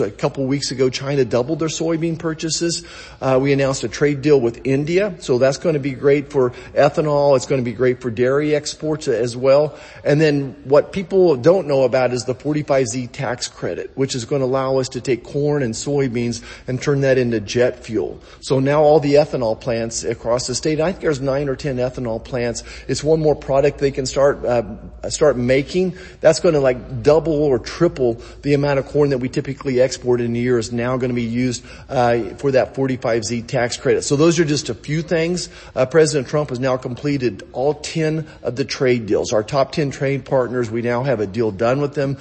A couple weeks ago, China doubled their soybean purchases. We announced a trade deal with India, so that's going to be great for ethanol. It's going to be great for dairy exports as well. And then what people don't know about is the 45Z tax credit, which is going to allow us to take corn and soybeans and turn that into jet fuel. So now all the ethanol plants across the state, I think there's 9 or 10 ethanol plants. It's one more product they can start making. That's going to double or triple the amount of corn that we typically export in a year is now going to be used for that 45Z tax credit. So those are just a few things. President Trump has now completed all 10 of the trade deals. Our top 10 trade partners, we now have a deal done with them.